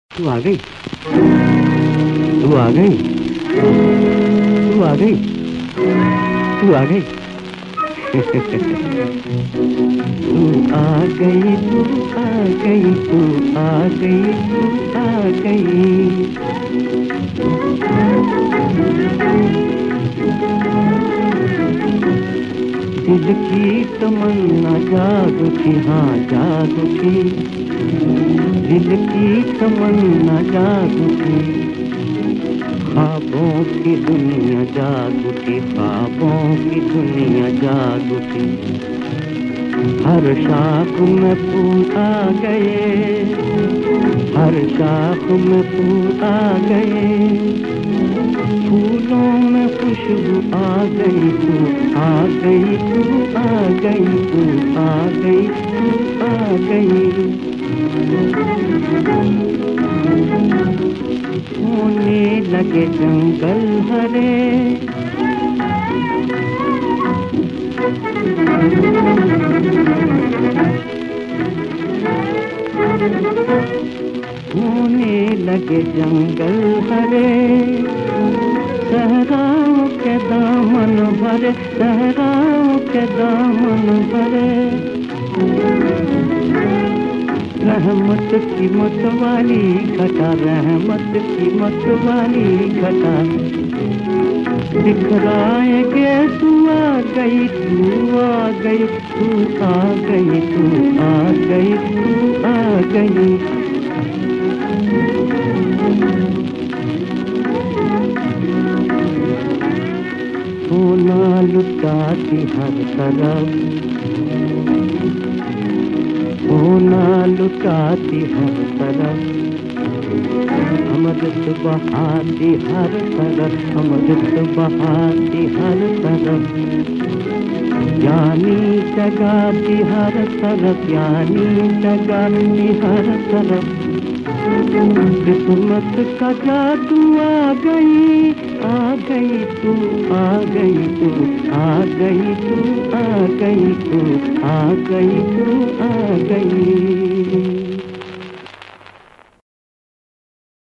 तू आ गई। तू आ गई। तू आ गई। तू आ गई। तू आ गई। तू आ गई। तू आ गई। तू आ गई। दिल की तमन्ना जाग उठी, हाँ जाग उठी। दिल की तमन्ना जाग उठी, ख्वाबों की दुनिया जाग उठी, ख्वाबों की दुनिया जाग उठी। हर शाख में फूल आ गए, हर शाख में फूल आ गए। फूलों में खुशबू आ गई। तू आ गई। तू आ गई। तू आ गई। तू आ गई। होने लगे जंगल हरे, होने लगे जंगल हरे। सहराओं के दामन भरे, सहराओं के दामन भरे। रहमत की मतवाली घटा, रहमत की मतवाली घटा। दिखलाएंगे तू आ गई। तू आ गई। तू आ गई। तू आ गई। तू आ गई। सोना लुटाती हर तरफ, सोना लुटाती हर तरफ। अमृत बहाती हर तरफ, अमृत बहाती हर तरफ। यानी जगाती हर तरफ, यानी जगाती हर तरफ। किस्मत का जादू आ गई, आ गई। तू आ गई। तू आ गई। तू आ गई। तू आ गई। तू आ गई।